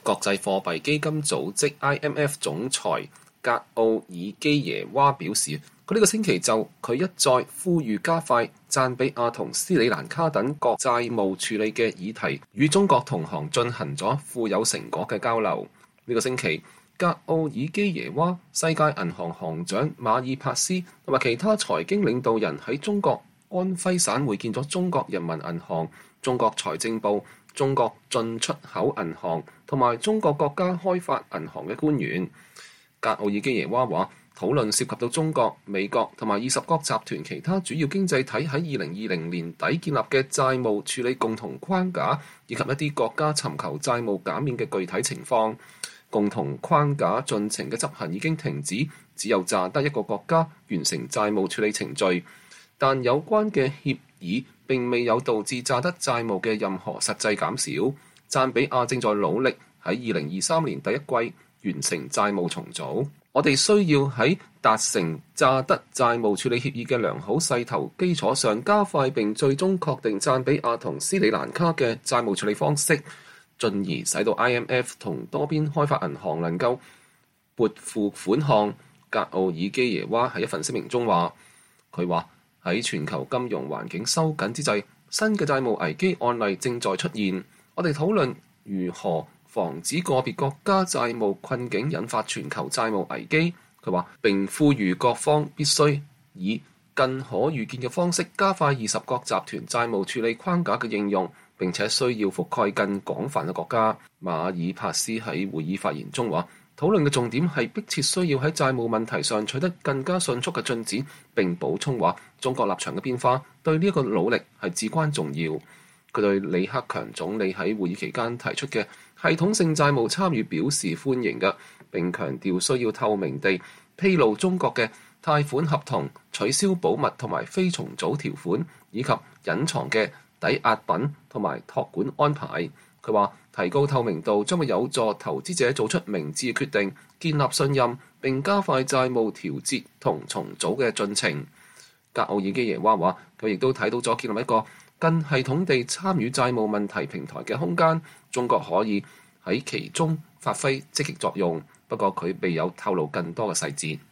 國際貨幣基金組織 IMF 總裁格奧爾基耶娃表示，佢呢個星期就佢一再呼籲加快贊比亞同斯里蘭卡等國債務處理嘅議題，與中國同行進行咗富有成果嘅交流。呢個星期，格奧爾基耶娃、世界銀行行長馬爾帕斯同埋其他財經領導人喺中國安徽省會見咗中國人民銀行、中國財政部、中國進出口銀行同埋中國國家開發銀行嘅官員。格奧爾基耶娃話，討論涉及到中國、美國同埋20國集團其他主要經濟體喺2020年底建立嘅債務處理共同框架，以及一啲國家尋求債務減免嘅具體情況。共同框架進程嘅執行已經停止，只有乍得一個國家完成債務處理程序，但有關嘅協議並未有導致乍得債務嘅任何實際減少。贊比亞正在努力喺2023年第一季完成債務重組。我哋需要喺達成乍得債務處理協議嘅良好勢頭基礎上，加快並最終確定贊比亞同斯里蘭卡嘅債務處理方式，進而使到 IMF 同多邊開發銀行能夠撥付款項。格奧爾基耶娃喺一份聲明中話，佢話喺全球金融環境收緊之際，新嘅債務危機案例正在出現。我哋討論如何防止個別國家債務困境引發全球債務危機。佢話並呼籲各方必須以更可預見嘅方式加快20國集團債務處理框架嘅應用，並且需要覆蓋更廣泛嘅國家。馬爾帕斯喺會議發言中話，討論嘅重點係迫切需要喺債務問題上取得更加迅速嘅進展，並補充話中國立場嘅變化對呢一個努力係至關重要。佢對李克強總理喺會議期間提出嘅系統性債務參與表示歡迎嘅，並強調需要透明地披露中國嘅貸款合同、取消保密同埋非重組條款，以及隱藏嘅抵押品同埋託管安排。佢話提高透明度將會有助投資者做出明智嘅決定，建立信任，並加快債務調節同重組嘅進程。格奧爾基耶娃話，佢亦都睇到咗建立一個更系統地參與債務問題平台嘅空間，中國可以喺其中發揮積極作用，不過佢未有透露更多嘅細節。